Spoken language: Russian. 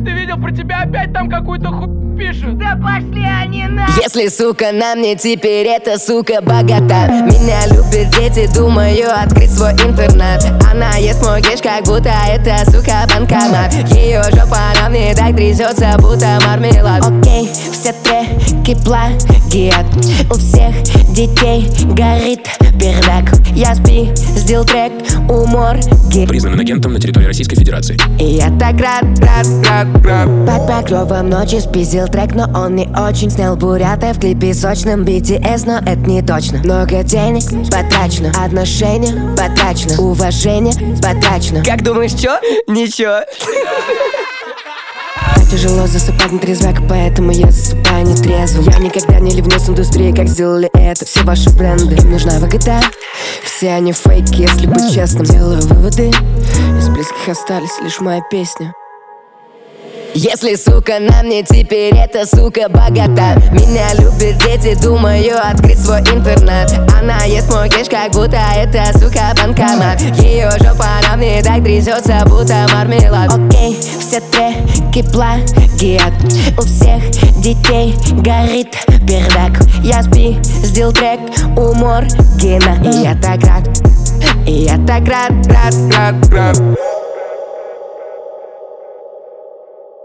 Ты видел, про тебя опять там какую-то пишут. Да пошли они на... Если сука на мне теперь, эта сука богата. Меня любят дети, думаю открыть свой интернат. Она ест мой кеш, как будто это сука банкомат. Ее жопа на мне так трясется, будто мармелад. Окей, все треки плагиат. У всех детей горит пердак. Я спиздил трек у морги. Признанным агентом на территории Российской Федерации. И я так рад. Под покровом ночи спиздил трек, но он не очень. Снял бурята в клипе сочном BTS, но это не точно. Много денег потрачено, отношения потрачено, уважение потрачено. Как думаешь, чё? Ничего. Тяжело засыпать на трезвяк, поэтому я засыпаю нетрезвым. Я никогда не ливну с индустрией, как сделали это все ваши бренды. Им нужна выгода, все они фейки, если быть честным. Делаю выводы, из близких остались лишь моя песня. Если сука на мне теперь, эта сука богата. Меня любят дети, думаю открыть свой интернат. Она ест мой кеш, как будто это сука банкомат. Ее жопа на мне так трясется, будто мармелад. Окей, все треки плагиат. У всех детей горит пердак. Я спиздил трек у Моргина. И я так рад, и я так рад.